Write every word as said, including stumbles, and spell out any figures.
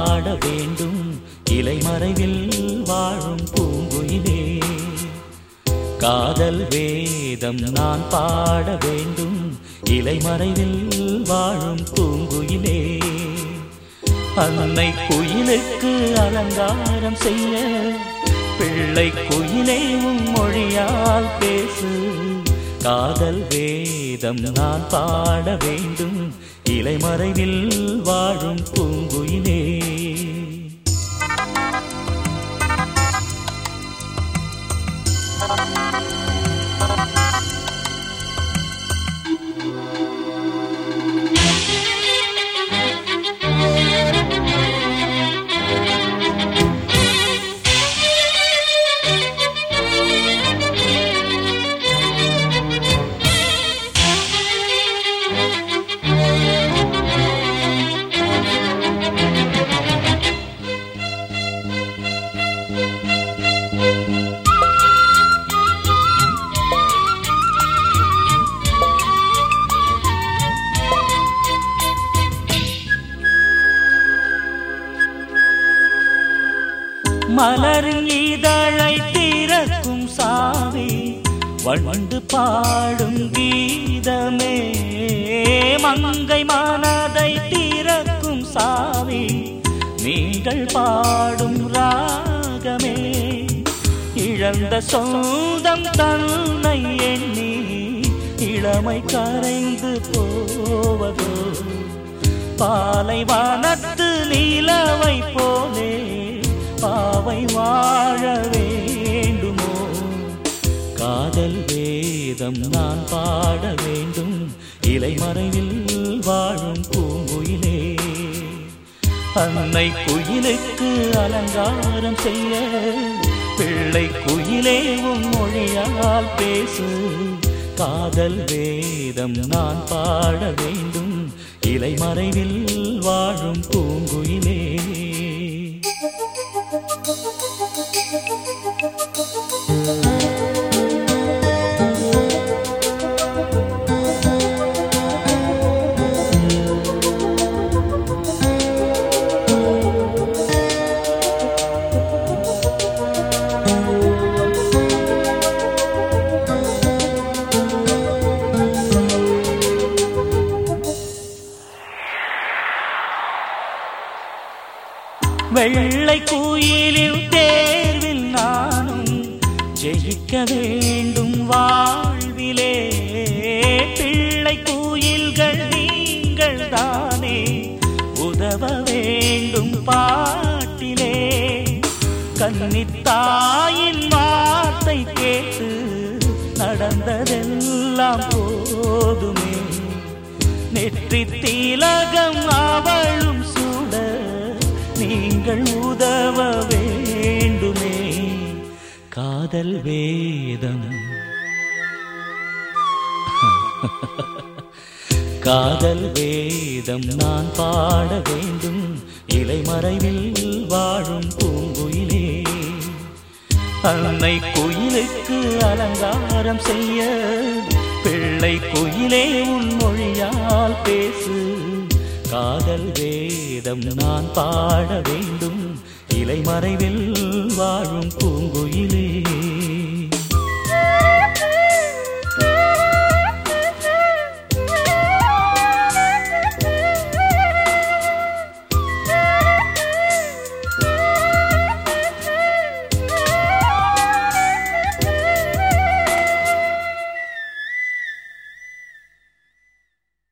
பாட வேண்டும் இலைமறைவில் வாழும் பூங்குயிலே. காதல் வேதம் நான் பாட வேண்டும் இலைமறைவில் வாழும் பூங்குயிலே. அன்னை குயிலுக்கு அலங்காரம் செய்ய பிள்ளை குயிலே உன் மொழியால் பேசு. காதல் வேதம் நான் பாட வேண்டும் இலைமறைவில் வாழும் பூங்குயிலே. மலரின் இதழை திறக்கும் சாவி வண்டு பாடும் கீதமே. மங்கை மனதை திறக்கும் சாவி நீங்கள் பாடும் ராகமே. இழந்த சொந்தம் தன்னை எண்ணி இளமை கரைந்து போவதோ. பாலைவனத்து நிலவை போலே பாவை வாழ வேண்டுமோ. காதல் வேதம் நான் பாட வேண்டும் இலைமறைவில் வாழும் பூங்குயிலே. அன்னை குயிலுக்கு அலங்காரம் செய்ய பிள்ளை குயிலே உன் மொழியால் பேசு. காதல் வேதம் நான் பாட வேண்டும் இலைமறைவில் வாழும் பூங்குயிலே. வெள்ளை குயிலின் தேர்வில் நானும் ஜெயிக்க வேண்டும் வாழ்விலே. பிள்ளை குயில்கள் நீங்கள் தானே உதவ வேண்டும் பாட்டிலே. கன்னித்தாயின் வார்த்தை கேட்டு நடந்ததெல்லாம் போதுமே. நெற்றி திலகம் அவளும் சூட நீங்கள் உதவ வேண்டுமே. காதல் வேதம் காதல் வேதம் நான் பாட வேண்டும் இலைமறைவில் வாழும் பூங்குயிலே. அன்னை குயிலுக்கு அலங்காரம் செய்ய பிள்ளை குயிலே உன் மொழியால் பேசு. காதல் வேதம் நான் பாட வேண்டும் இலைமறைவில் வாழும் பூங்குயிலே.